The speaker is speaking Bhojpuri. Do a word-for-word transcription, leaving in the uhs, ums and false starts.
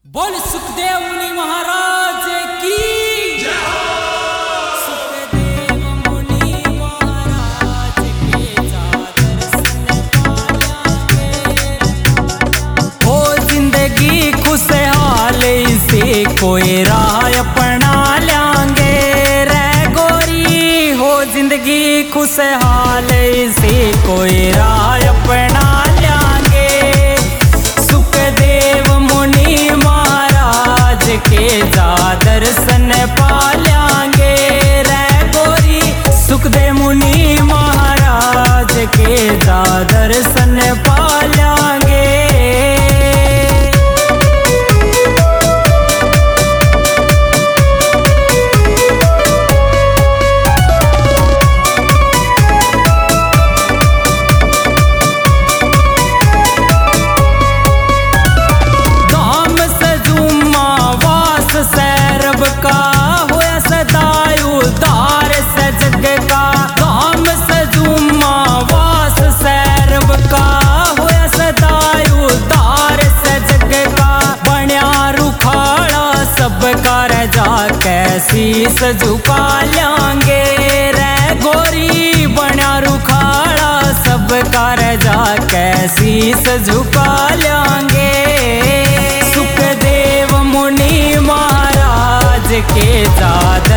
बोल सुखदेव मुनि महाराज की सुखदेव मुनि महाराज के हो जिंदगी खुशहाल से कोई राह अपना लेंगे रे गोरी। हो जिंदगी खुशहाल से कोई राह अपना लेंगे। सुखदेव मुनि महाराज के जा दर्शन पालेंगे रे गोरी। सुखदेव मुनि महाराज के जा दर्शन पालेंगे। सैरब का होया सदाई उद्धार से जग का धाम सजुमा वास सैरब का होया सदाई उद्धार से जग का। बण्या रुखाड़ा सब कर जा कैसीस झुका लेंगे रे गोरी। बण्या रुखाड़ा सब कर जा कैसीस झुका लेंगे। सुखदेव मुनि महाराज के जा